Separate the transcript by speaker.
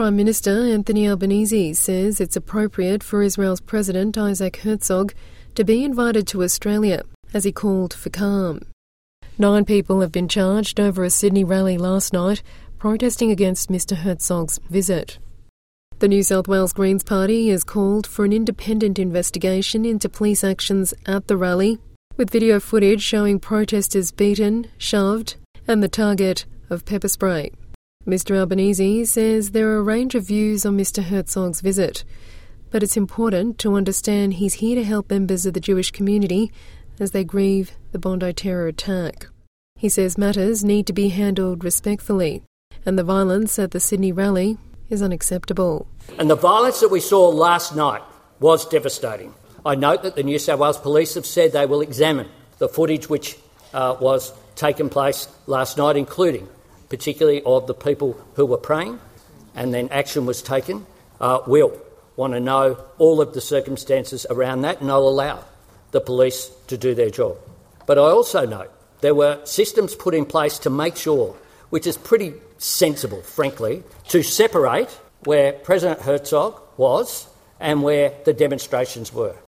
Speaker 1: Prime Minister Anthony Albanese says it's appropriate for Israel's President Isaac Herzog to be invited to Australia, as he called for calm. 9 people have been charged over a Sydney rally last night, protesting against Mr Herzog's visit. The New South Wales Greens Party has called for an independent investigation into police actions at the rally, with video footage showing protesters beaten, shoved, and the target of pepper spray. Mr Albanese says there are a range of views on Mr Herzog's visit, but it's important to understand he's here to help members of the Jewish community as they grieve the Bondi terror attack. He says matters need to be handled respectfully, and the violence at the Sydney rally is unacceptable.
Speaker 2: And the violence that we saw last night was devastating. I note that the New South Wales Police have said they will examine the footage which was taken place last night, including particularly of the people who were praying, and then action was taken. We'll want to know all of the circumstances around that, and I'll allow the police to do their job. But I also note there were systems put in place to make sure, which is pretty sensible, frankly, to separate where President Herzog was and where the demonstrations were.